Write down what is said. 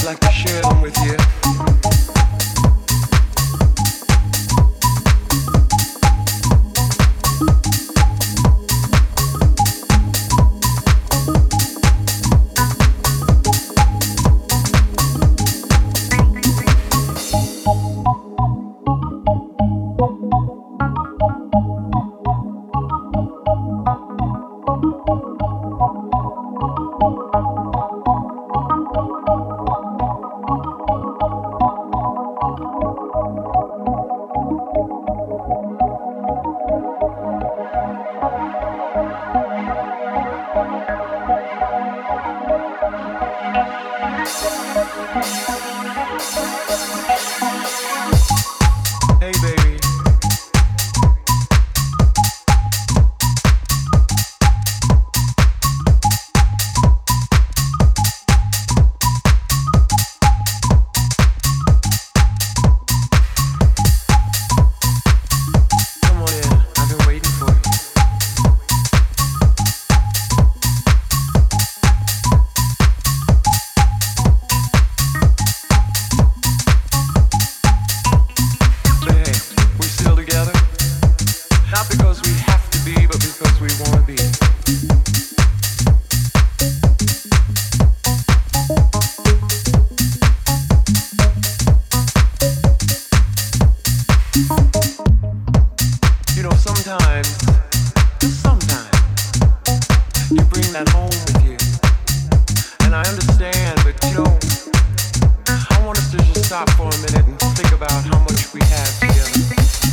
like to share them with you. Hey baby. Come on in, I've been waiting for you. But hey, we still together? Not because we have to be, but because we want to be. You know, sometimes, just sometimes, you bring that home with you. And I understand, but you know, I want us to just stop for a minute